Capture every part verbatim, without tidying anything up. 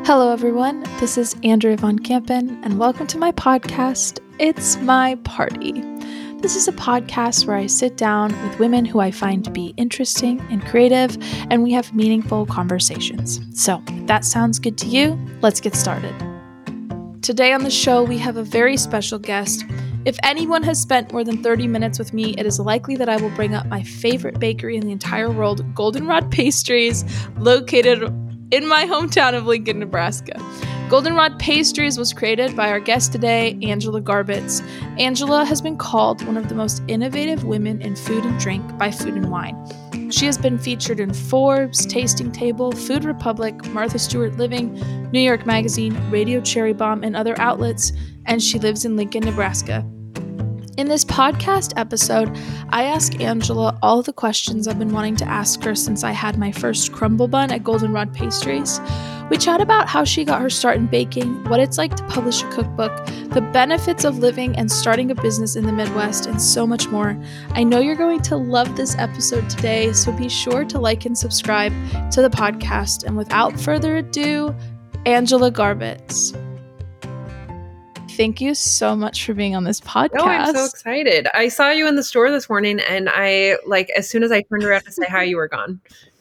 Hello, everyone. This is Andrea Von Kampen, and welcome to my podcast, It's My Party. This is a podcast where I sit down with women who I find to be interesting and creative, and we have meaningful conversations. So, if that sounds good to you, let's get started. Today on the show, we have a very special guest. If anyone has spent more than thirty minutes with me, it is likely that I will bring up my favorite bakery in the entire world, Goldenrod Pastries, located in my hometown of Lincoln, Nebraska. Goldenrod Pastries was created by our guest today, Angela Garbitz. Angela has been called one of the most innovative women in food and drink by Food and Wine. She has been featured in Forbes, Tasting Table, Food Republic, Martha Stewart Living, New York Magazine, Radio Cherry Bomb, and other outlets, and she lives in Lincoln, Nebraska. In this podcast episode, I ask Angela all the questions I've been wanting to ask her since I had my first crumble bun at Goldenrod Pastries. We chat about how she got her start in baking, what it's like to publish a cookbook, the benefits of living and starting a business in the Midwest, and so much more. I know you're going to love this episode today, so be sure to like and subscribe to the podcast. And without further ado, Angela Garbitz. Thank you so much for being on this podcast. Oh, I'm so excited. I saw you in the store this morning, and I, like, as soon as I turned around to say hi, you were gone.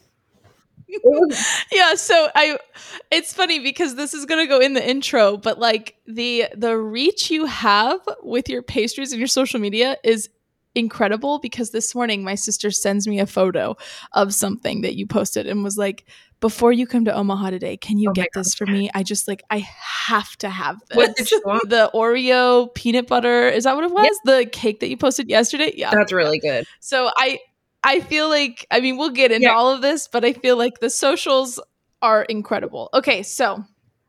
Yeah, so I it's funny because this is going to go in the intro, but like the the reach you have with your pastries and your social media is incredible, because this morning my sister sends me a photo of something that you posted and was like, before you come to Omaha today, can you Oh get this for me? I just like, I have to have this. What did you want? The Oreo peanut butter. Is that what it was? Yeah. The cake that you posted yesterday? Yeah. That's really good. So I I feel like, I mean, we'll get into yeah. all of this, but I feel like the socials are incredible. Okay, so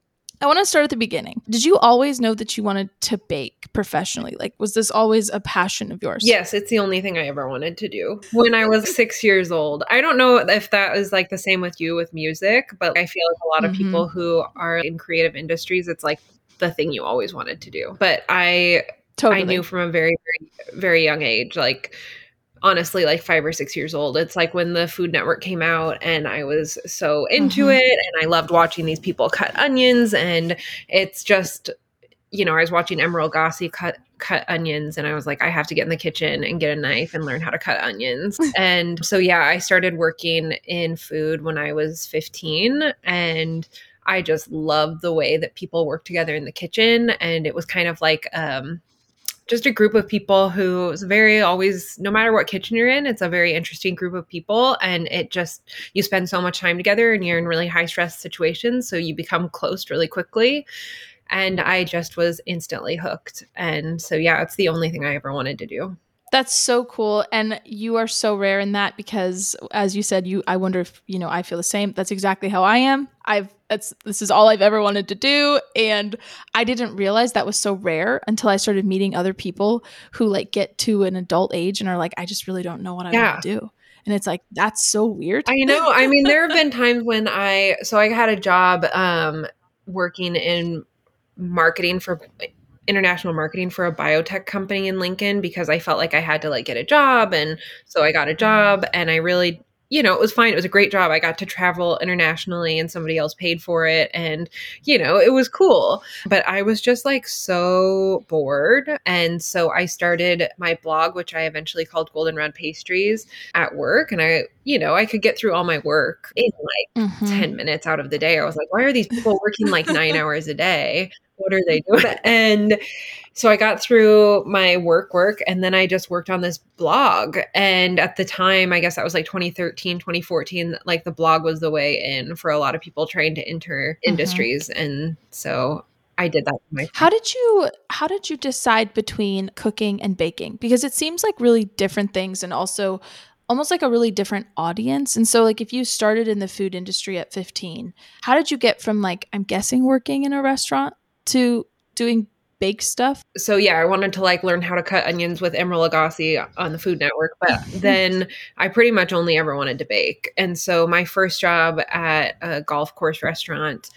I want to start at the beginning. Did you always know that you wanted to bake professionally? Like, was this always a passion of yours? Yes, it's the only thing I ever wanted to do. When I was six years old, I don't know if that is like the same with you with music, but I feel like a lot of mm-hmm. people who are in creative industries, it's like the thing you always wanted to do. But I, totally. I knew from a very, very, very young age, like, honestly, like five or six years old. It's like when the Food Network came out and I was so into mm-hmm. it, and I loved watching these people cut onions, and it's just, you know, I was watching Emeril Lagasse cut cut onions, and I was like, I have to get in the kitchen and get a knife and learn how to cut onions. And so, yeah, I started working in food when I was fifteen, and I just loved the way that people work together in the kitchen. And it was kind of like, um, just a group of people who is very always, no matter what kitchen you're in, it's a very interesting group of people. And it just, you spend so much time together and you're in really high stress situations. So you become close really quickly. And I just was instantly hooked. And so, yeah, it's the only thing I ever wanted to do. That's so cool. And you are so rare in that, because as you said, you, I wonder if, you know, I feel the same. That's exactly how I am. I've, that's, this is all I've ever wanted to do. And I didn't realize that was so rare until I started meeting other people who like get to an adult age and are like, I just really don't know what I yeah. want to do. And it's like, that's so weird. I know. I mean, there have been times when I, so I had a job um, working in marketing for international marketing for a biotech company in Lincoln, because I felt like I had to like get a job. And so I got a job, and I really, you know, it was fine. It was a great job. I got to travel internationally, and somebody else paid for it. And, you know, it was cool. But I was just like so bored. And so I started my blog, which I eventually called Goldenrod Pastries, at work. And I, you know, I could get through all my work in like mm-hmm. ten minutes out of the day. I was like, why are these people working like nine hours a day? What are they doing? And so I got through my work work and then I just worked on this blog. And at the time, I guess that was like twenty thirteen, twenty fourteen, like the blog was the way in for a lot of people trying to enter mm-hmm. industries. And so I did that. My- how did you, how did you decide between cooking and baking? Because it seems like really different things, and also almost like a really different audience. And so like if you started in the food industry at fifteen, how did you get from like, I'm guessing working in a restaurant to doing bake stuff? So yeah, I wanted to like learn how to cut onions with Emeril Lagasse on the Food Network, but then I pretty much only ever wanted to bake. And so my first job at a golf course restaurant,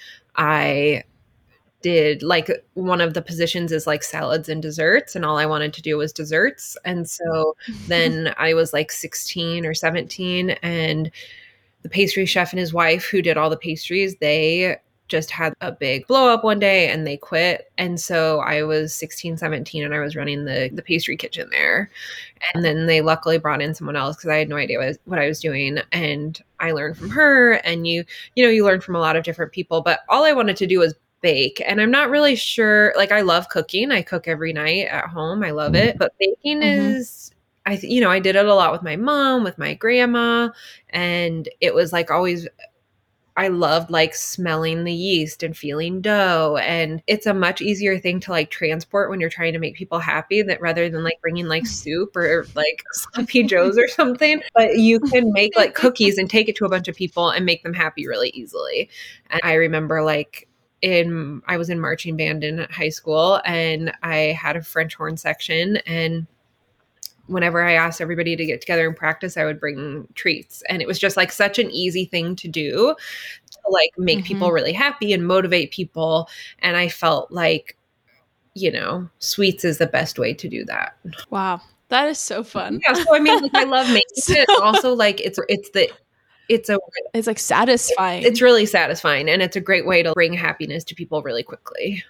I did like one of the positions is like salads and desserts, and all I wanted to do was desserts. And so then I was like sixteen or seventeen, and the pastry chef and his wife who did all the pastries, they just had a big blow up one day and they quit. And so I was sixteen, seventeen and I was running the, the pastry kitchen there. And then they luckily brought in someone else because I had no idea what I, was, what I was doing. And I learned from her, and you, you know, you learn from a lot of different people, but all I wanted to do was bake. And I'm not really sure, like I love cooking. I cook every night at home. I love it. But baking mm-hmm. is, I, th- you know, I did it a lot with my mom, with my grandma, and it was like always, I loved like smelling the yeast and feeling dough. And it's a much easier thing to like transport when you're trying to make people happy, that rather than like bringing like soup or like sloppy joes or something. But you can make like cookies and take it to a bunch of people and make them happy really easily. And I remember like in, I was in marching band in high school, and I had a French horn section, and whenever I asked everybody to get together and practice, I would bring treats. And it was just like such an easy thing to do to like make mm-hmm. people really happy and motivate people. And I felt like, you know, sweets is the best way to do that. Wow. That is so fun. Yeah. So I mean, like, I love making so, it. Also, like it's, it's the, it's a, it's like satisfying. It's really satisfying. And it's a great way to bring happiness to people really quickly.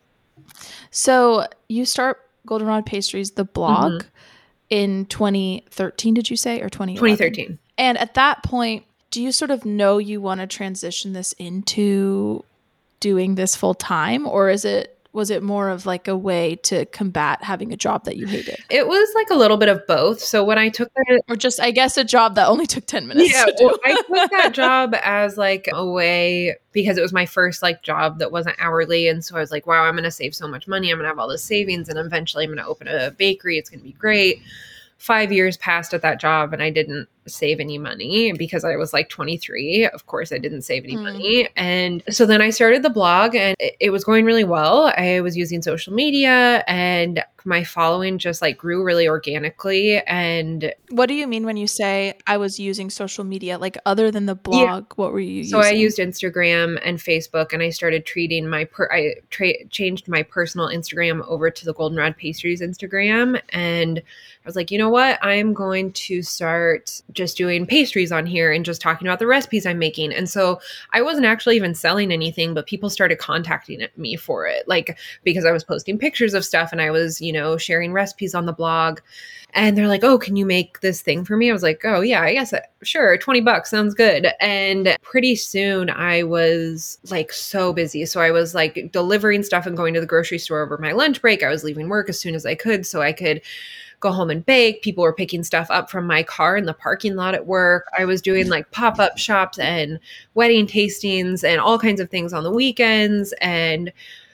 So you start Goldenrod Pastries, the blog, mm-hmm. in twenty thirteen, did you say, or twenty eleven? twenty thirteen. And at that point, do you sort of know you want to transition this into doing this full time, or is it, was it more of like a way to combat having a job that you hated? It was like a little bit of both. So when I took that, or just, I guess, a job that only took ten minutes yeah, to do. Well, I took that job as like a way, because it was my first like job that wasn't hourly. And so I was like, wow, I'm going to save so much money. I'm going to have all this savings, and eventually I'm going to open a bakery. It's going to be great. Five years passed at that job, and I didn't save any money because I was like twenty-three. Of course, I didn't save any mm. money. And so then I started the blog, and it, it was going really well. I was using social media, and my following just like grew really organically. And what do you mean when you say I was using social media? Like other than the blog, yeah. what were you using? So I used Instagram and Facebook, and I started treating my, per- I tra- changed my personal Instagram over to the Goldenrod Pastries Instagram. And I was like, you know what? I'm going to start just doing pastries on here and just talking about the recipes I'm making. And so I wasn't actually even selling anything, but people started contacting me for it. Like, because I was posting pictures of stuff, and I was, you know, sharing recipes on the blog, and they're like, oh, can you make this thing for me? I was like, oh yeah, I guess, sure. twenty bucks sounds good. And pretty soon I was like so busy. So I was like delivering stuff and going to the grocery store over my lunch break. I was leaving work as soon as I could so I could go home and bake. People were picking stuff up from my car in the parking lot at work. I was doing like pop-up shops and wedding tastings and all kinds of things on the weekends. And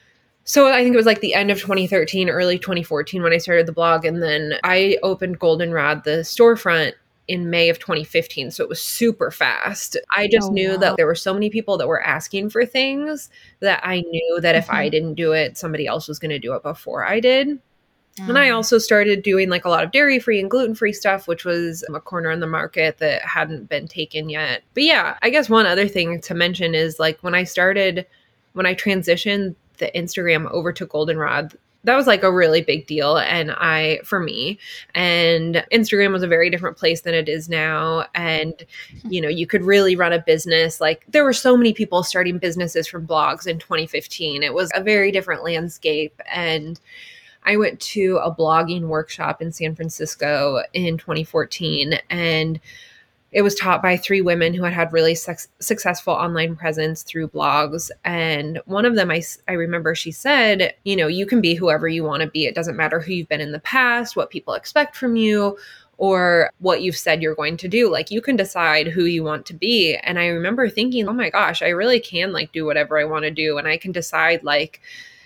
so I think it was like the end of twenty thirteen, early twenty fourteen when I started the blog. And then I opened Goldenrod, the storefront, in May of twenty fifteen. So it was super fast. I just oh, knew wow. that there were so many people that were asking for things that I knew that if mm-hmm. I didn't do it, somebody else was going to do it before I did. Mm. And I also started doing like a lot of dairy-free and gluten-free stuff, which was a corner in the market that hadn't been taken yet. But yeah, I guess one other thing to mention is like when I started, when I transitioned the Instagram over to Goldenrod, that was like a really big deal. And I, for me, and Instagram was a very different place than it is now. And, you know, you could really run a business. Like there were so many people starting businesses from blogs in twenty fifteen. It was a very different landscape. And I went to a blogging workshop in San Francisco in twenty fourteen, and it was taught by three women who had had really sex- successful online presence through blogs. And one of them, I, I remember she said, you know, you can be whoever you want to be. It doesn't matter who you've been in the past, what people expect from you, or what you've said you're going to do. Like you can decide who you want to be. And I remember thinking, oh my gosh, I really can like do whatever I want to do. And I can decide like,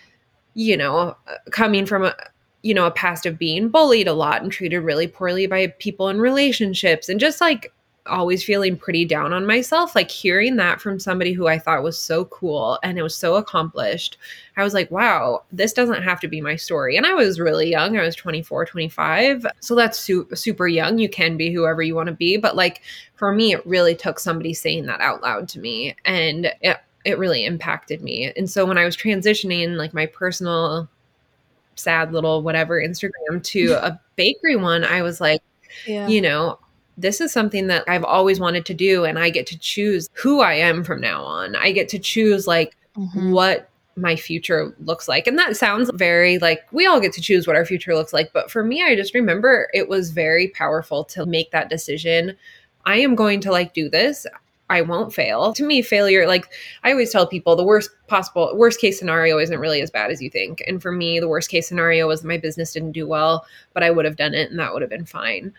you know, coming from a, you know, a past of being bullied a lot and treated really poorly by people in relationships and just like always feeling pretty down on myself, like hearing that from somebody who I thought was so cool and it was so accomplished. I was like, wow, this doesn't have to be my story. And I was really young. I was twenty-four, twenty-five. So that's su- super young. You can be whoever you want to be. But like for me, it really took somebody saying that out loud to me. And it, it really impacted me. And so when I was transitioning like my personal sad little whatever Instagram to a bakery one, I was like, yeah. you know, this is something that I've always wanted to do. And I get to choose who I am from now on. I get to choose like Mm-hmm. what my future looks like. And that sounds very like we all get to choose what our future looks like. But for me, I just remember it was very powerful to make that decision. I am going to like do this. I won't fail. To me, failure, like I always tell people, the worst possible, worst case scenario isn't really as bad as you think. And for me, the worst case scenario was my business didn't do well, but I would have done it and that would have been fine.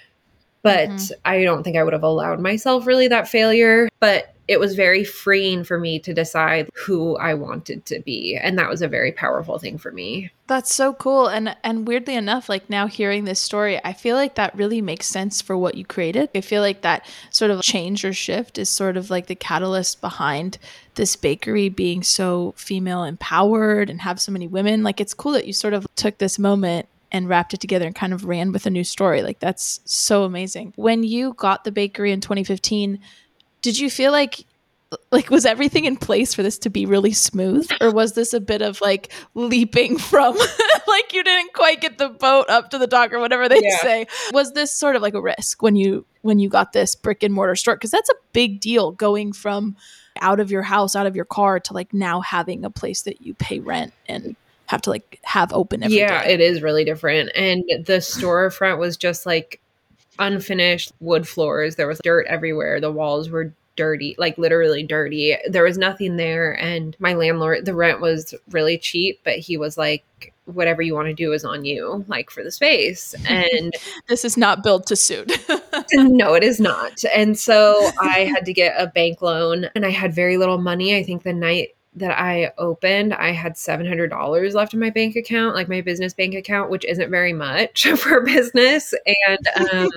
But Mm-hmm. I don't think I would have allowed myself really that failure. But it was very freeing for me to decide who I wanted to be. And that was a very powerful thing for me. That's so cool. And and weirdly enough, like now hearing this story, I feel like that really makes sense for what you created. I feel like that sort of change or shift is sort of like the catalyst behind this bakery being so female empowered and have so many women. Like it's cool that you sort of took this moment and wrapped it together and kind of ran with a new story. Like that's so amazing. When you got the bakery in twenty fifteen, did you feel like like was everything in place for this to be really smooth, or was this a bit of like leaping from like you didn't quite get the boat up to the dock or whatever they Yeah. say? Was this sort of like a risk when you when you got this brick and mortar store? Because that's a big deal, going from out of your house, out of your car, to like now having a place that you pay rent and have to like have open every yeah, day. it is really different. And the storefront was just like unfinished wood floors. There was dirt everywhere. The walls were dirty, like literally dirty. There was nothing there. And my landlord, the rent was really cheap, but he was like, whatever you want to do is on you, like for the space. And This is not built to suit. no, it is not. And so I had to get a bank loan and I had very little money. I think the night that I opened, I had seven hundred dollars left in my bank account, like my business bank account, which isn't very much for business. And,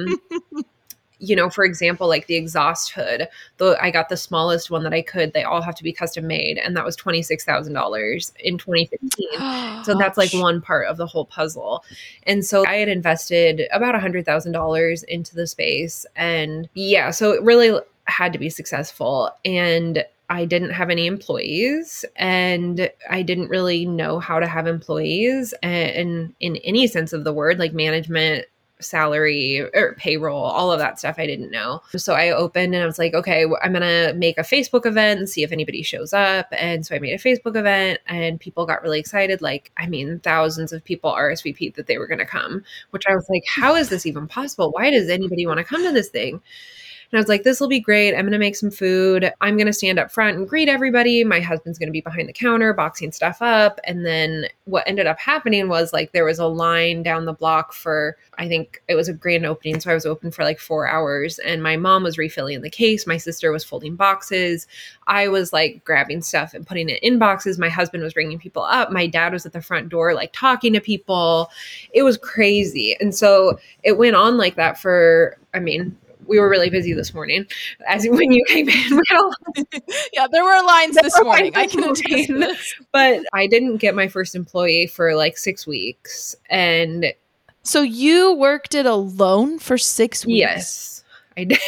um, you know, for example, like the exhaust hood, though I got the smallest one that I could, they all have to be custom made. And that was twenty-six thousand dollars in twenty fifteen. So that's like one part of the whole puzzle. And so I had invested about one hundred thousand dollars into the space. And yeah, so it really had to be successful. And I didn't have any employees and I didn't really know how to have employees and in any sense of the word, like management, salary or payroll, all of that stuff I didn't know. So I opened and I was like, okay, I'm going to make a Facebook event and see if anybody shows up. And so I made a Facebook event and people got really excited. Like, I mean, thousands of people R S V P'd that they were going to come, which I was like, how is this even possible? Why does anybody want to come to this thing? And I was like, this will be great. I'm going to make some food. I'm going to stand up front and greet everybody. My husband's going to be behind the counter boxing stuff up. And then what ended up happening was like there was a line down the block for, I think it was a grand opening. So I was open for like four hours and my mom was refilling the case. My sister was folding boxes. I was like grabbing stuff and putting it in boxes. My husband was bringing people up. My dad was at the front door, like talking to people. It was crazy. And so it went on like that for, I mean, we were really busy this morning. As when you came in, we had a lot- yeah, there were lines there this were morning. lines I can this attest to morning. this. But I didn't get my first employee for like six weeks. And So you worked it alone for six weeks? yes, I did.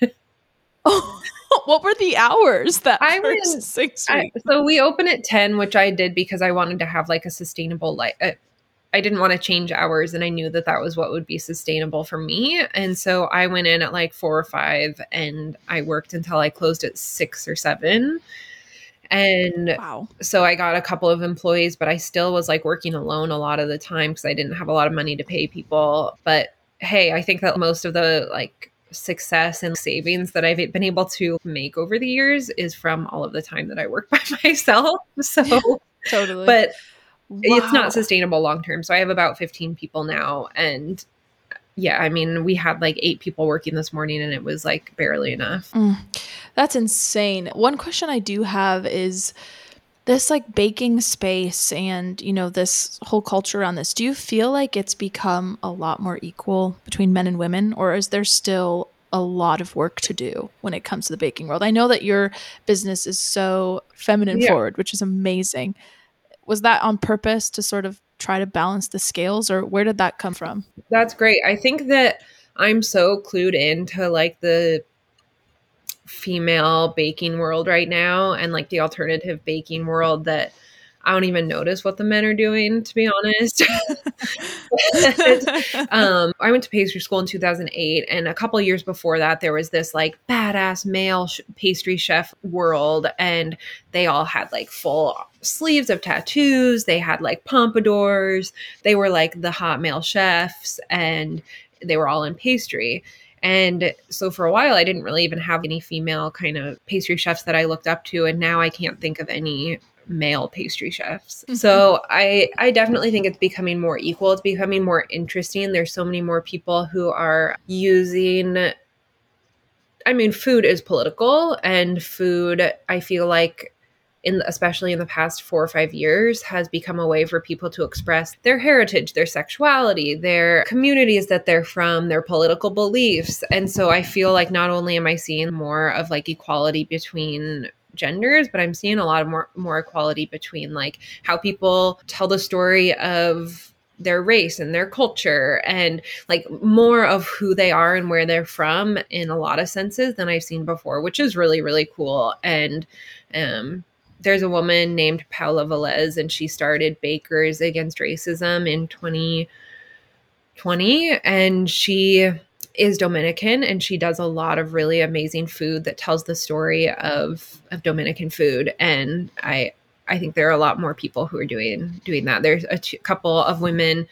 Oh, what were the hours that I first went- six I, weeks? so we open at ten, which I did because I wanted to have like a sustainable life. Uh, I didn't want to change hours and I knew that that was what would be sustainable for me. And so I went in at like four or five and I worked until I closed at six or seven. And Wow. so I got a couple of employees, but I still was like working alone a lot of the time because I didn't have a lot of money to pay people. But hey, I think that most of the like success and savings that I've been able to make over the years is from all of the time that I work by myself. So, Totally. but wow. it's not sustainable long term. So I have about fifteen people now. And yeah, I mean, we had like eight people working this morning and it was like barely enough. Mm, that's insane. One question I do have is this like baking space and, you know, this whole culture around this. Do you feel like it's become a lot more equal between men and women, or is there still a lot of work to do when it comes to the baking world? I know that your business is so feminine Yeah. forward, which is amazing. Was that on purpose to sort of try to balance the scales, or where did that come from? That's great. I think that I'm so clued into like the female baking world right now and like the alternative baking world that I don't even notice what the men are doing, to be honest. um, I went to pastry school in two thousand eight, and a couple of years before that, there was this like badass male sh- pastry chef world, and they all had like full sleeves of tattoos. They had like pompadours. They were like the hot male chefs, and they were all in pastry. And so for a while, I didn't really even have any female kind of pastry chefs that I looked up to. And now I can't think of any male pastry chefs. Mm-hmm. So I, I definitely think it's becoming more equal. It's becoming more interesting. There's so many more people who are using, I mean, food is political, and food, I feel like, in especially in the past four or five years, has become a way for people to express their heritage, their sexuality, their communities that they're from, their political beliefs. And so I feel like not only am I seeing more of like equality between genders, but I'm seeing a lot of more, more equality between like how people tell the story of their race and their culture, and like more of who they are and where they're from in a lot of senses than I've seen before, which is really, really cool. And, um, there's a woman named Paula Velez, and she started Bakers Against Racism in twenty twenty. And she is Dominican, and she does a lot of really amazing food that tells the story of, of Dominican food. And I, I think there are a lot more people who are doing, doing that. There's a t- couple of women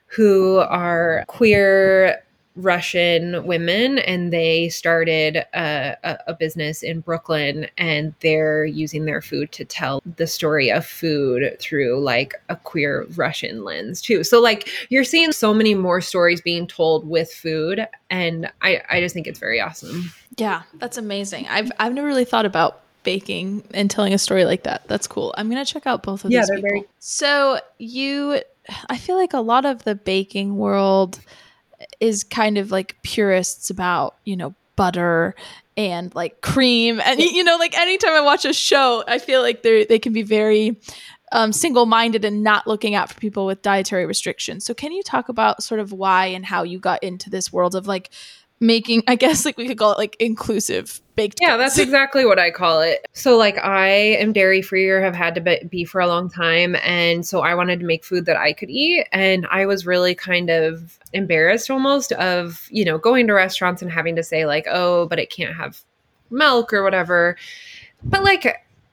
who are queer Russian women, and they started a, a, a business in Brooklyn, and they're using their food to tell the story of food through like a queer Russian lens too. So like you're seeing so many more stories being told with food, and I, I just think it's very awesome. Yeah, that's amazing. I've I've never really thought about baking and telling a story like that. That's cool. I'm gonna check out both of yeah, these they're people. Very- so you, I feel like a lot of the baking world is kind of like purists about, you know, butter and like cream. And, you know, like anytime I watch a show, I feel like they they can be very um, single-minded and not looking out for people with dietary restrictions. So can you talk about sort of why and how you got into this world of like making, I guess like we could call it like inclusive baked Yeah, goods? that's exactly what I call it. So like I am dairy free, or have had to be for a long time. And so I wanted to make food that I could eat. And I was really kind of embarrassed almost of, you know, going to restaurants and having to say like, oh, but it can't have milk or whatever. But like,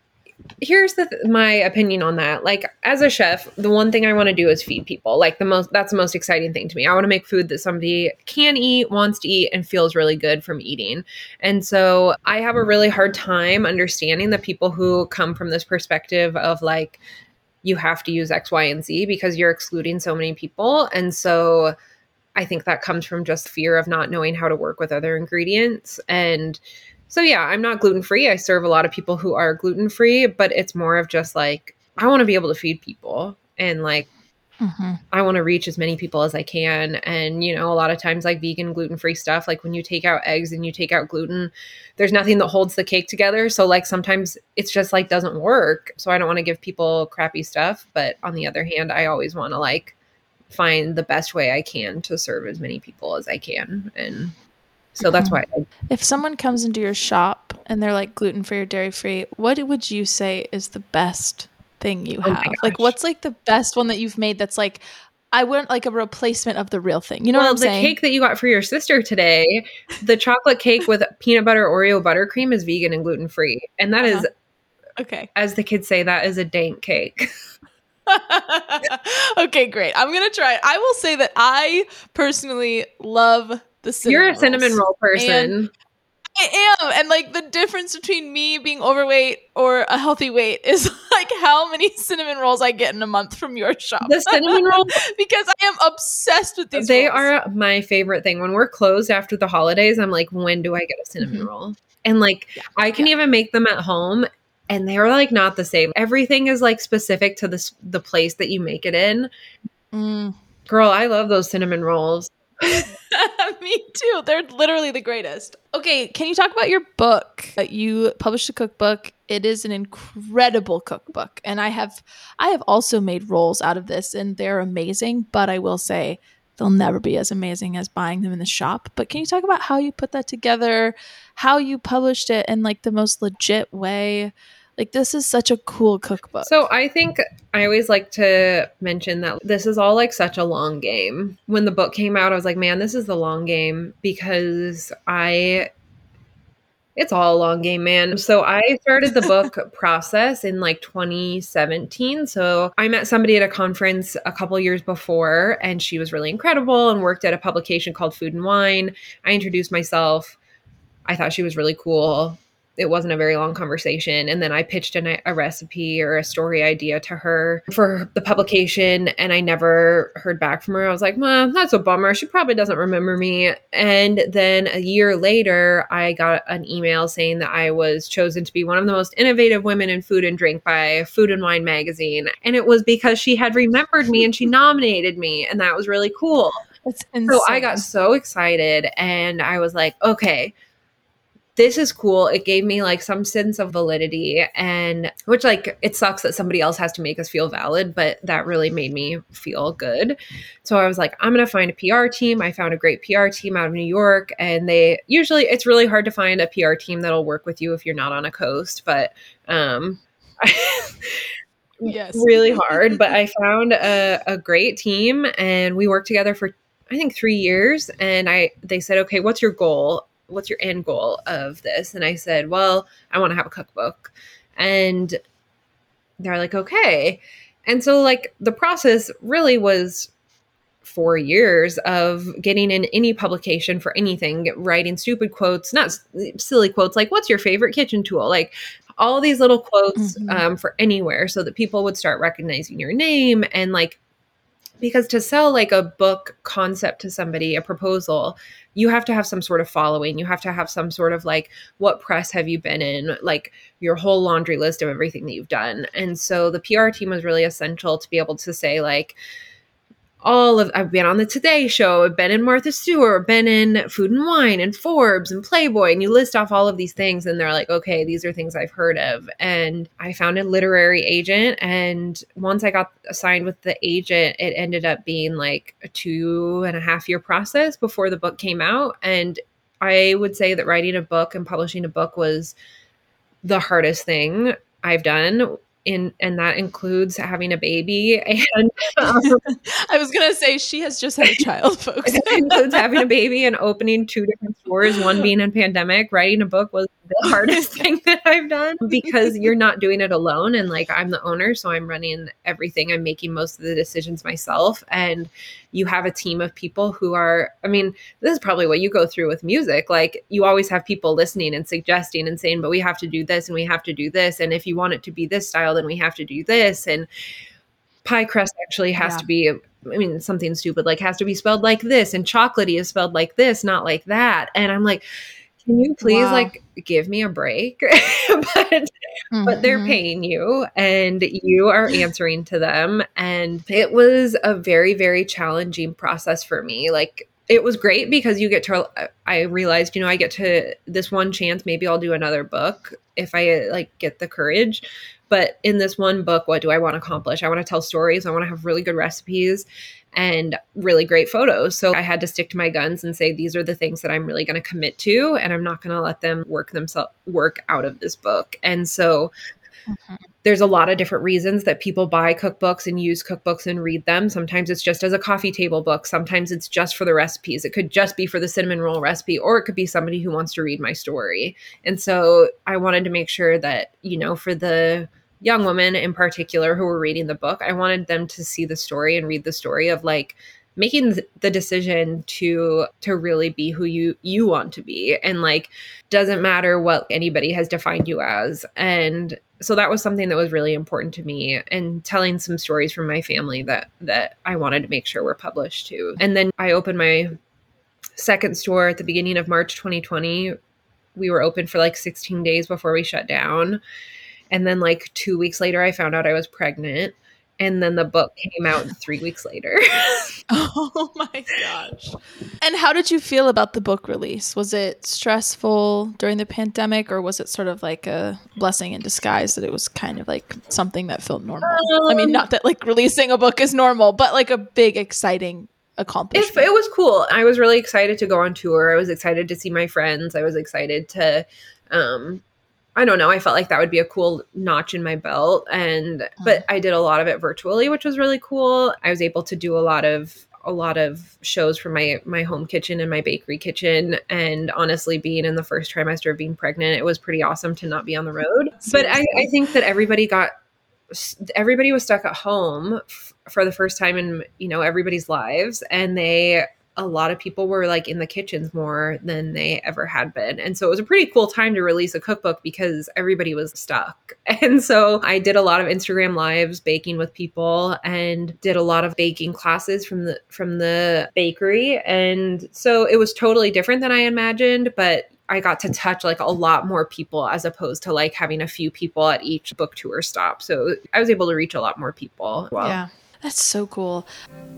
here's the th- my opinion on that. Like as a chef, the one thing I want to do is feed people. Like the most, that's the most exciting thing to me. I want to make food that somebody can eat, wants to eat, and feels really good from eating. And so I have a really hard time understanding the people who come from this perspective of like, you have to use X, Y, and Z because you're excluding so many people. And so I think that comes from just fear of not knowing how to work with other ingredients. And so, yeah, I'm not gluten-free. I serve a lot of people who are gluten-free, but it's more of just like, I want to be able to feed people, and like, mm-hmm. I want to reach as many people as I can. And, you know, a lot of times like vegan, gluten-free stuff, like when you take out eggs and you take out gluten, there's nothing that holds the cake together. So like sometimes it's just like doesn't work. So I don't want to give people crappy stuff. But on the other hand, I always want to like find the best way I can to serve as many people as I can. And so that's why. I- if someone comes into your shop and they're like gluten-free or dairy-free, what would you say is the best thing you have? Oh like, what's like the best one that you've made that's like, I want like a replacement of the real thing. You know well, what I'm the saying? The cake that you got for your sister today, the chocolate cake with peanut butter Oreo buttercream is vegan and gluten-free. And that uh-huh. is, okay, as the kids say, that is a dank cake. Okay, great. I'm going to try it. I will say that I personally love the cinnamon You're a cinnamon rolls. roll person. And I am. And like the difference between me being overweight or a healthy weight is like how many cinnamon rolls I get in a month from your shop. The cinnamon rolls? Because I am obsessed with these They rolls. are my favorite thing. When we're closed after the holidays, I'm like, when do I get a cinnamon mm-hmm. roll? And like, yeah. I can yeah. even make them at home. And they're like not the same. Everything is like specific to the, the place that you make it in. Mm. Girl, I love those cinnamon rolls. Me too. They're literally the greatest. Okay, can you talk about your book? You published a cookbook. It is an incredible cookbook. And I have I have also made rolls out of this, and they're amazing. But I will say they'll never be as amazing as buying them in the shop. But can you talk about how you put that together, how you published it in like the most legit way? Like, this is such a cool cookbook. So I think I always like to mention that this is all like such a long game. When the book came out, I was like, man, this is the long game because I, it's all a long game, man. So I started the book process in like twenty seventeen. So I met somebody at a conference a couple years before, and she was really incredible and worked at a publication called Food and Wine. I introduced myself. I thought she was really cool. It wasn't a very long conversation. And then I pitched an, a recipe or a story idea to her for the publication. And I never heard back from her. I was like, Mom, that's a bummer. She probably doesn't remember me. And then a year later, I got an email saying that I was chosen to be one of the most innovative women in food and drink by Food and Wine magazine. And it was because she had remembered me and she nominated me. And that was really cool. That's insane. So I got so excited and I was like, okay, this is cool. It gave me like some sense of validity, and which like it sucks that somebody else has to make us feel valid, but that really made me feel good. So I was like, I'm going to find a P R team. I found a great P R team out of New York, and they usually, it's really hard to find a P R team that'll work with you if you're not on a coast, but um yes, really hard. But I found a, a great team, and we worked together for I think three years. And I they said, okay, what's your goal? What's your end goal of this? And I said, well, I want to have a cookbook. And they're like, okay. And so like the process really was four years of getting in any publication for anything, writing stupid quotes, not s- silly quotes, like what's your favorite kitchen tool? Like all these little quotes Mhm. um, for anywhere so that people would start recognizing your name. And like, because to sell like a book concept to somebody, a proposal, you have to have some sort of following. You have to have some sort of like, what press have you been in? Like your whole laundry list of everything that you've done. And so the P R team was really essential to be able to say like, all of, I've been on the Today Show, I've been in Martha Stewart, been in Food and Wine and Forbes and Playboy, and you list off all of these things and they're like, okay, these are things I've heard of. And I found a literary agent, and once I got assigned with the agent, it ended up being like a two and a half year process before the book came out. And I would say that writing a book and publishing a book was the hardest thing I've done. In, and that includes having a baby. And um, I was going to say she has just had a child, folks. it includes having a baby and opening two different stores, one being in pandemic. Writing a book was the hardest thing that I've done because you're not doing it alone. And like, I'm the owner, so I'm running everything. I'm making most of the decisions myself. And you have a team of people who are, I mean, this is probably what you go through with music. Like you always have people listening and suggesting and saying, but we have to do this and we have to do this. And if you want it to be this style, then we have to do this. And pie crust actually has Yeah. to be, I mean, something stupid, like has to be spelled like this, and chocolatey is spelled like this, not like that. And I'm like, can you please Wow. like give me a break? but but they're Mhm. paying you and you are answering to them. And it was a very, very challenging process for me. Like it was great because you get to, I realized, you know, I get to this one chance, maybe I'll do another book if I like get the courage. But in this one book, what do I want to accomplish? I want to tell stories. I want to have really good recipes and really great photos. So I had to stick to my guns and say, these are the things that I'm really going to commit to. And I'm not going to let them work themselves work out of this book. And so Mhm. there's a lot of different reasons that people buy cookbooks and use cookbooks and read them. Sometimes it's just as a coffee table book. Sometimes it's just for the recipes. It could just be for the cinnamon roll recipe, or it could be somebody who wants to read my story. And so I wanted to make sure that, you know, for the young women in particular who were reading the book, I wanted them to see the story and read the story of like making the decision to to really be who you you want to be, and like doesn't matter what anybody has defined you as. And so that was something that was really important to me, and telling some stories from my family that that I wanted to make sure were published too. And then I opened my second store at the beginning of March twenty twenty. We were open for like sixteen days before we shut down. And then like two weeks later, I found out I was pregnant. And then the book came out three weeks later. Oh my gosh. And how did you feel about the book release? Was it stressful during the pandemic, or was it sort of like a blessing in disguise that it was kind of like something that felt normal? Um, I mean, not that like releasing a book is normal, but like a big, exciting accomplishment. It, it was cool. I was really excited to go on tour. I was excited to see my friends. I was excited to, um, I don't know. I felt like that would be a cool notch in my belt. And, but I did a lot of it virtually, which was really cool. I was able to do a lot of, a lot of shows from my, my home kitchen and my bakery kitchen. And honestly, being in the first trimester of being pregnant, it was pretty awesome to not be on the road. Seriously. But I, I think that everybody got, everybody was stuck at home f- for the first time in, you know, everybody's lives. And they, a lot of people were like in the kitchens more than they ever had been. And so it was a pretty cool time to release a cookbook because everybody was stuck. And so I did a lot of Instagram lives baking with people and did a lot of baking classes from the from the bakery. And so it was totally different than I imagined, but I got to touch like a lot more people as opposed to like having a few people at each book tour stop. So I was able to reach a lot more people. Well, yeah, that's so cool.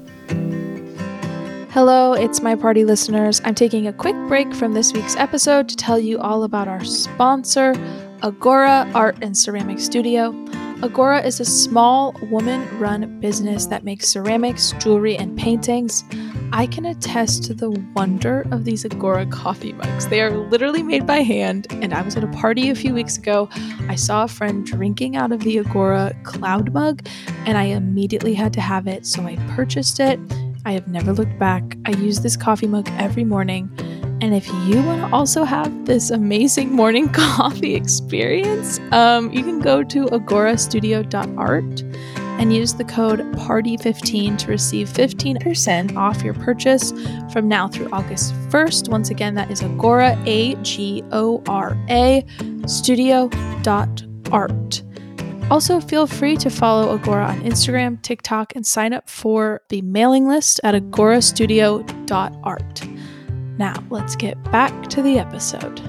Hello, it's my party listeners. I'm taking a quick break from this week's episode to tell you all about our sponsor, Agora Art and Ceramic Studio. Agora is a small woman-run business that makes ceramics, jewelry, and paintings. I can attest to the wonder of these Agora coffee mugs. They are literally made by hand, and I was at a party a few weeks ago. I saw a friend drinking out of the Agora cloud mug, and I immediately had to have it, so I purchased it. I have never looked back. I use this coffee mug every morning. And if you want to also have this amazing morning coffee experience, um, you can go to agora studio dot art and use the code party fifteen to receive fifteen percent off your purchase from now through August first. Once again, that is Agora, A G O R A, studio dot art. Also, feel free to follow Agora on Instagram, TikTok, and sign up for the mailing list at agora studio dot art. Now, let's get back to the episode.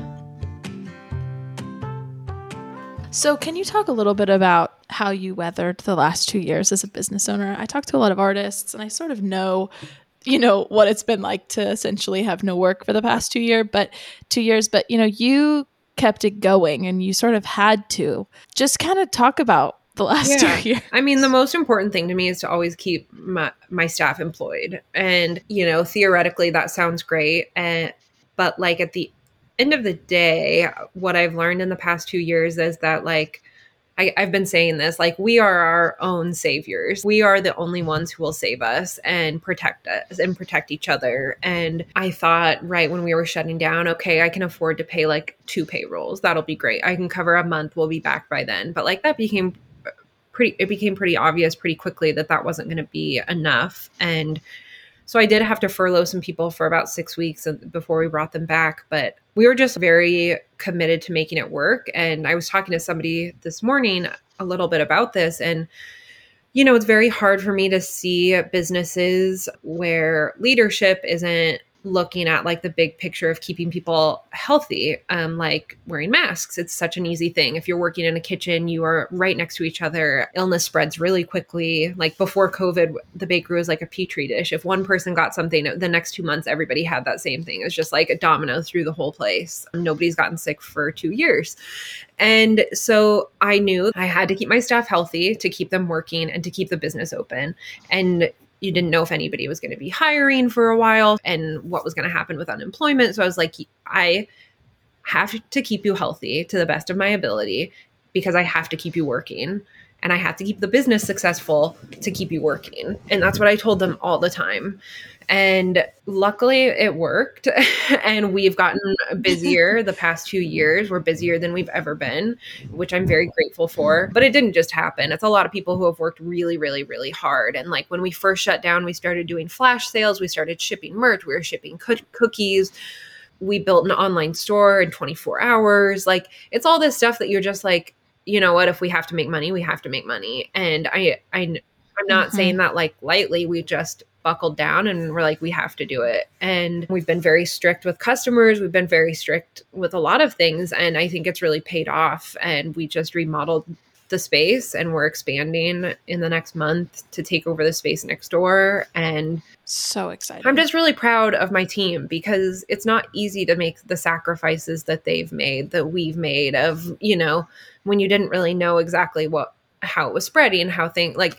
So, can you talk a little bit about how you weathered the last two years as a business owner? I talk to a lot of artists, and I sort of know, you know, what it's been like to essentially have no work for the past two year, but two years. But, you know, you kept it going and you sort of had to. Just kind of talk about the last yeah. two years. I mean, the most important thing to me is to always keep my, my staff employed. And, you know, theoretically that sounds great. And, but like at the end of the day, what I've learned in the past two years is that like, I, I've been saying this, like we are our own saviors. We are the only ones who will save us and protect us and protect each other. And I thought right when we were shutting down, okay, I can afford to pay like two payrolls. That'll be great. I can cover a month. We'll be back by then. But like that became pretty, it became pretty obvious pretty quickly that that wasn't going to be enough. And so I did have to furlough some people for about six weeks before we brought them back, but we were just very committed to making it work. And I was talking to somebody this morning a little bit about this. And, you know, it's very hard for me to see businesses where leadership isn't looking at like the big picture of keeping people healthy, um, like wearing masks. It's such an easy thing. If you're working in a kitchen, you are right next to each other. Illness spreads really quickly. Like before COVID, the bakery was like a petri dish. If one person got something, the next two months, everybody had that same thing. It was just like a domino through the whole place. Nobody's gotten sick for two years. And so I knew I had to keep my staff healthy to keep them working and to keep the business open. And you didn't know if anybody was going to be hiring for a while and what was going to happen with unemployment. So I was like, I have to keep you healthy to the best of my ability because I have to keep you working and I have to keep the business successful to keep you working. And that's what I told them all the time. And luckily it worked and we've gotten busier the past two years. We're busier than we've ever been, which I'm very grateful for, but it didn't just happen. It's a lot of people who have worked really, really, really hard. And like when we first shut down, we started doing flash sales. We started shipping merch. We were shipping co- cookies. We built an online store in twenty-four hours. Like it's all this stuff that you're just like, you know what, if we have to make money, we have to make money. And I, I, I'm not mm-hmm. saying that like lightly. We just buckled down and we're like, we have to do it. And we've been very strict with customers. We've been very strict with a lot of things. And I think it's really paid off. And we just remodeled the space and we're expanding in the next month to take over the space next door. And so excited. I'm just really proud of my team because it's not easy to make the sacrifices that they've made, that we've made of, you know, when you didn't really know exactly what, how it was spreading, how things like,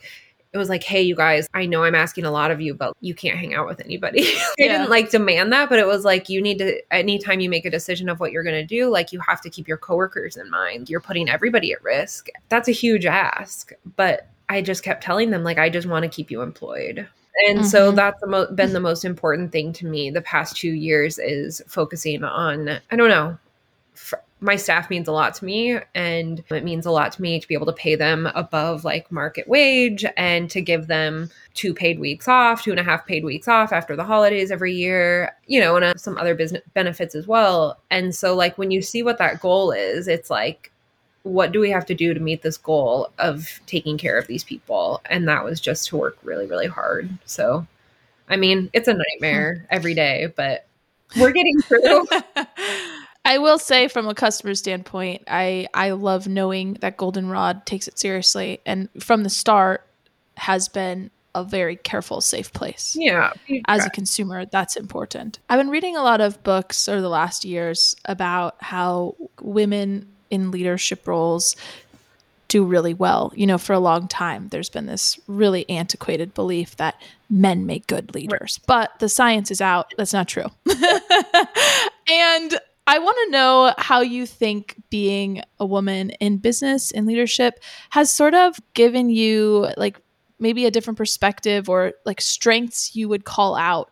it was like, hey, you guys, I know I'm asking a lot of you, but you can't hang out with anybody. I Yeah. didn't like demand that, but it was like, you need to, anytime you make a decision of what you're going to do, like you have to keep your coworkers in mind. You're putting everybody at risk. That's a huge ask. But I just kept telling them, like, I just want to keep you employed. And Mm-hmm. so that's the mo- been the most important thing to me the past two years is focusing on, I don't know, f- my staff means a lot to me, and it means a lot to me to be able to pay them above like market wage and to give them two paid weeks off, two and a half paid weeks off after the holidays every year, you know, and uh, some other business benefits as well. And so like when you see what that goal is, it's like, what do we have to do to meet this goal of taking care of these people? And that was just to work really, really hard. So, I mean, it's a nightmare every day, but we're getting through. I will say from a customer standpoint, I, I love knowing that Goldenrod takes it seriously and from the start has been a very careful, safe place. Yeah. As a consumer, that's important. I've been reading a lot of books over the last years about how women in leadership roles do really well. You know, for a long time, there's been this really antiquated belief that men make good leaders, right. But the science is out. That's not true. And I want to know how you think being a woman in business and leadership has sort of given you like maybe a different perspective or like strengths you would call out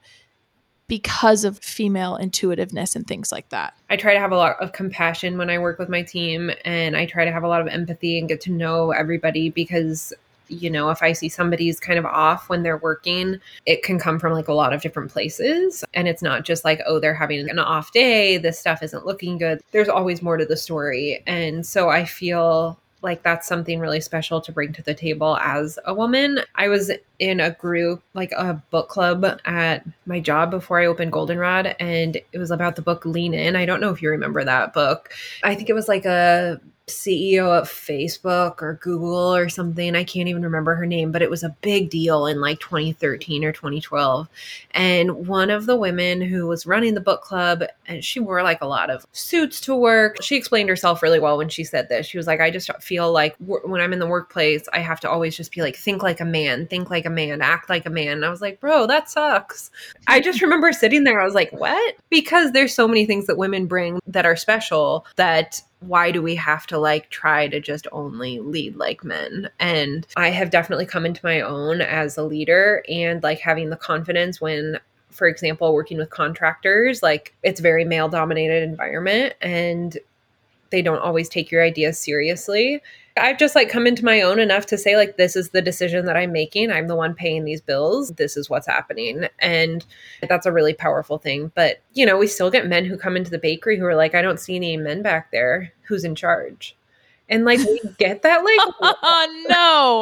because of female intuitiveness and things like that. I try to have a lot of compassion when I work with my team, and I try to have a lot of empathy and get to know everybody because, you know, if I see somebody's kind of off when they're working, it can come from like a lot of different places. And it's not just like, oh, they're having an off day, this stuff isn't looking good. There's always more to the story. And so I feel like that's something really special to bring to the table as a woman. I was in a group, like a book club at my job before I opened Goldenrod, and it was about the book Lean In. I don't know if you remember that book. I think it was like a C E O of Facebook or Google or something. I can't even remember her name, but it was a big deal in like twenty thirteen or twenty twelve. And one of the women who was running the book club, and she wore like a lot of suits to work. She explained herself really well when she said this. She was like, I just feel like w- when I'm in the workplace, I have to always just be like, think like a man, think like a man, act like a man. And I was like, bro, that sucks. I just remember sitting there. I was like, what? Because there's so many things that women bring that are special that why do we have to like try to just only lead like men? And I have definitely come into my own as a leader and like having the confidence when, for example, working with contractors, like it's very male dominated environment and they don't always take your ideas seriously. I've just like come into my own enough to say like, this is the decision that I'm making. I'm the one paying these bills. This is what's happening. And that's a really powerful thing. But, you know, we still get men who come into the bakery who are like, I don't see any men back there. Who's in charge? And like, we get that like, oh no.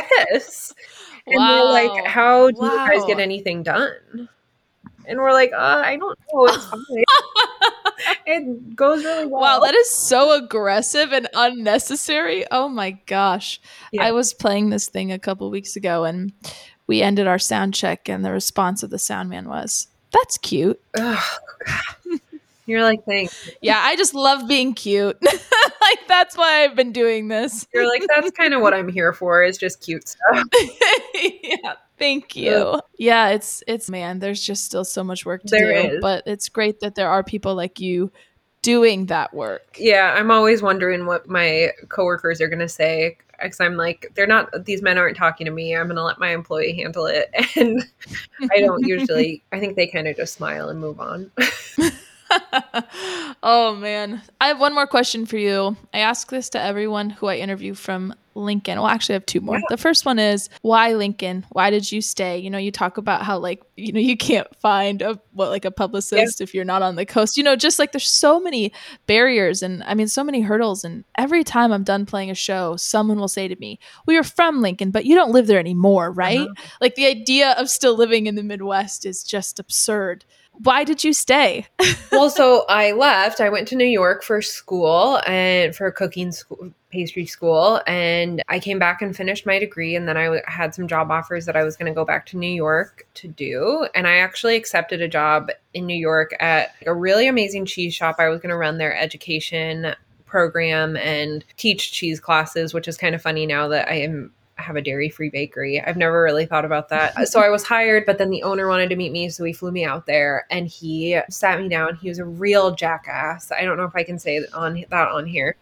Yes. And wow. they're like, how do wow. you guys get anything done? And we're like, uh, I don't know. It's fine. It goes really well. Wow, that is so aggressive and unnecessary. Oh my gosh. Yeah. I was playing this thing a couple weeks ago and we ended our sound check and the response of the sound man was, that's cute. Oh, God. You're like, thanks. Yeah, I just love being cute. Like, that's why I've been doing this. You're like, that's kind of what I'm here for, is just cute stuff. Yeah, thank you. Yeah. yeah, it's, it's, man, there's just still so much work to there do. Is. But it's great that there are people like you doing that work. Yeah, I'm always wondering what my coworkers are going to say. Because I'm like, they're not, these men aren't talking to me. I'm going to let my employee handle it. And I don't usually, I think they kind of just smile and move on. Oh man. I have one more question for you. I ask this to everyone who I interview from Lincoln. Well, actually I have two more. Yeah. The first one is, why Lincoln? Why did you stay? You know, you talk about how like, you know, you can't find a, what, like a publicist yeah. if you're not on the coast, you know, just like there's so many barriers and I mean, so many hurdles. And every time I'm done playing a show, someone will say to me, well, you're from Lincoln, but you don't live there anymore, right? Uh-huh. Like the idea of still living in the Midwest is just absurd. Why did you stay? Well, so I left. I went to New York for school and for cooking school, pastry school. And I came back and finished my degree. And then I w- had some job offers that I was going to go back to New York to do. And I actually accepted a job in New York at a really amazing cheese shop. I was going to run their education program and teach cheese classes, which is kind of funny now that I am have a dairy-free bakery. I've never really thought about that. So I was hired, but then the owner wanted to meet me, so he flew me out there and he sat me down. He was a real jackass. I don't know if I can say that on that on here.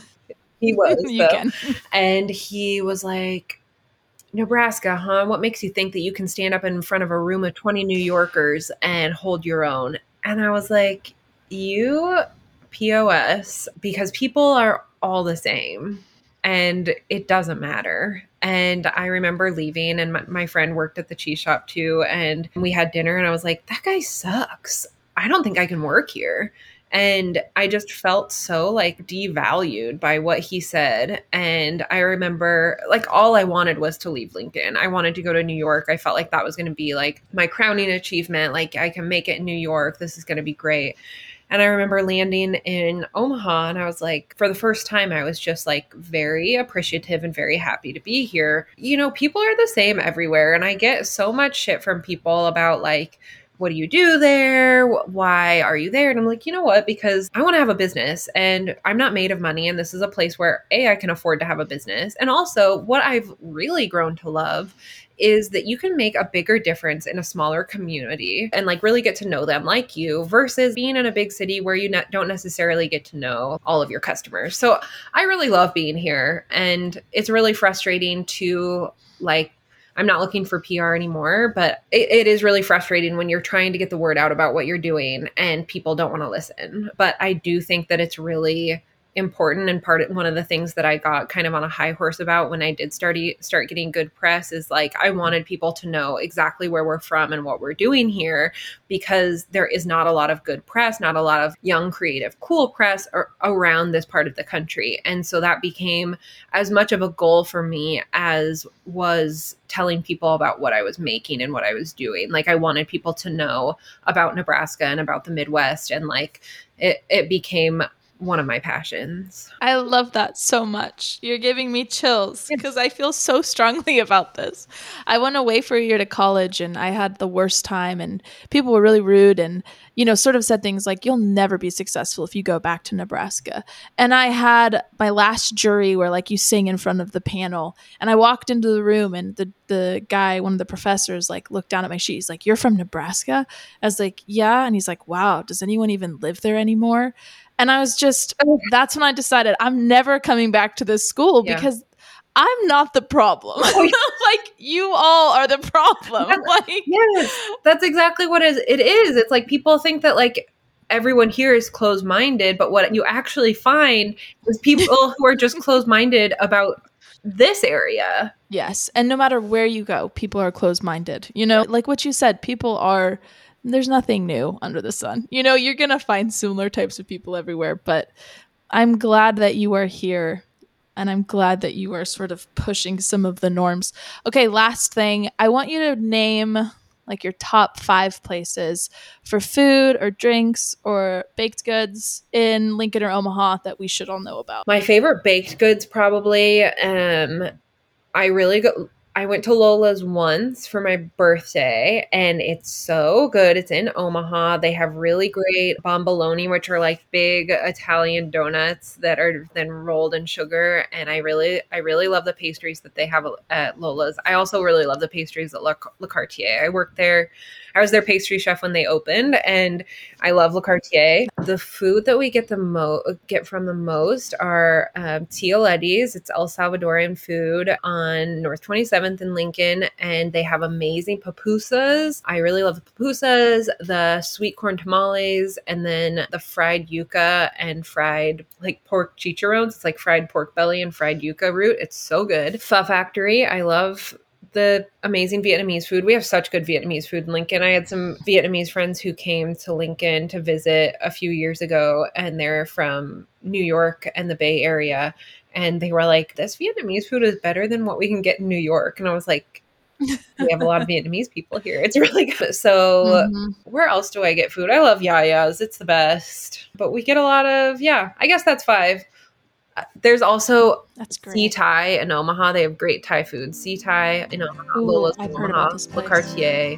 He was, You though. can. And he was like, Nebraska, huh? What makes you think that you can stand up in front of a room of twenty New Yorkers and hold your own? And I was like, you P O S, because people are all the same and it doesn't matter. And I remember leaving and my, my friend worked at the cheese shop too. And we had dinner and I was like, that guy sucks. I don't think I can work here. And I just felt so like devalued by what he said. And I remember like all I wanted was to leave Lincoln. I wanted to go to New York. I felt like that was going to be like my crowning achievement. Like I can make it in New York. This is going to be great. And I remember landing in Omaha and I was like, for the first time, I was just like very appreciative and very happy to be here. You know, people are the same everywhere. And I get so much shit from people about like, what do you do there? Why are you there? And I'm like, you know what? Because I want to have a business and I'm not made of money. And this is a place where A, I can afford to have a business. And also what I've really grown to love is that you can make a bigger difference in a smaller community and like really get to know them like you versus being in a big city where you ne- don't necessarily get to know all of your customers. So I really love being here and it's really frustrating to like, I'm not looking for P R anymore, but it, it is really frustrating when you're trying to get the word out about what you're doing and people don't want to listen. But I do think that it's really important and part of one of the things that I got kind of on a high horse about when I did start start getting good press is like I wanted people to know exactly where we're from and what we're doing here because there is not a lot of good press, not a lot of young, creative, cool press ar- around this part of the country. And so that became as much of a goal for me as was telling people about what I was making and what I was doing. Like I wanted people to know about Nebraska and about the Midwest and like it, it became one of my passions. I love that so much. You're giving me chills because I feel so strongly about this. I went away for a year to college and I had the worst time and people were really rude and, you know, sort of said things like, you'll never be successful if you go back to Nebraska. And I had my last jury where like you sing in front of the panel and I walked into the room and the, the guy, one of the professors, like looked down at my sheet. He's like, you're from Nebraska? I was like, yeah. And he's like, wow, does anyone even live there anymore? And I was just, that's when I decided I'm never coming back to this school yeah. because I'm not the problem. Like you all are the problem. That's, like yes, that's exactly what it is. It is. It's like people think that like everyone here is closed-minded, but what you actually find is people who are just closed-minded about this area. Yes. And no matter where you go, people are closed-minded. You know, like what you said, people are... There's nothing new under the sun. You know, you're going to find similar types of people everywhere, but I'm glad that you are here and I'm glad that you are sort of pushing some of the norms. Okay, last thing. I want you to name like your top five places for food or drinks or baked goods in Lincoln or Omaha that we should all know about. My favorite baked goods probably, um, I really go... I went to Lola's once for my birthday and it's so good. It's in Omaha. They have really great bomboloni, which are like big Italian donuts that are then rolled in sugar. And I really, I really love the pastries that they have at Lola's. I also really love the pastries at Le, Le Cartier. I worked there. I was their pastry chef when they opened and I love Le Cartier. The food that we get the mo- get from the most are um, Tio Letty's. It's El Salvadorian food on North twenty-seventh in Lincoln and they have amazing pupusas. I really love the pupusas, the sweet corn tamales, and then the fried yuca and fried like pork chicharrones. It's like fried pork belly and fried yuca root. It's so good. Pho Factory. I love the amazing Vietnamese food. We have such good Vietnamese food in Lincoln. I had some Vietnamese friends who came to Lincoln to visit a few years ago, and they're from New York and the Bay Area. And they were like, this Vietnamese food is better than what we can get in New York. And I was like, we have a lot of Vietnamese people here. It's really good. So mm-hmm. Where else do I get food? I love Yaya's. It's the best. But we get a lot of, yeah, I guess that's five. There's also Sea Thai in Omaha. They have great Thai food. Sea Thai in Omaha, Ooh, Lola's I've in heard Omaha, about this place. Le Cartier,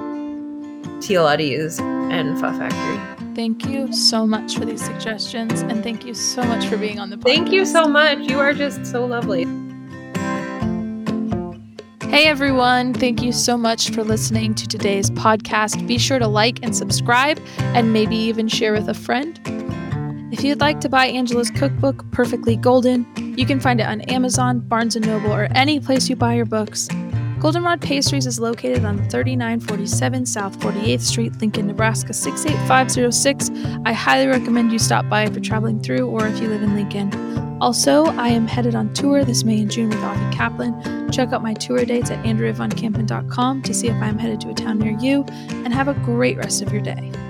Tio Letty's, and Pho Factory. Thank you so much for these suggestions, and thank you so much for being on the podcast. Thank you so much. You are just so lovely. Hey everyone, thank you so much for listening to today's podcast. Be sure to like and subscribe and maybe even share with a friend. If you'd like to buy Angela's cookbook, Perfectly Golden, you can find it on Amazon, Barnes and Noble, or any place you buy your books. Goldenrod Pastries is located on thirty-nine forty-seven South forty-eighth Street, Lincoln, Nebraska six eight five zero six. I highly recommend you stop by if you're traveling through or if you live in Lincoln. Also, I am headed on tour this May and June with Avi Kaplan. Check out my tour dates at andrea von kampen dot com to see if I'm headed to a town near you, and have a great rest of your day.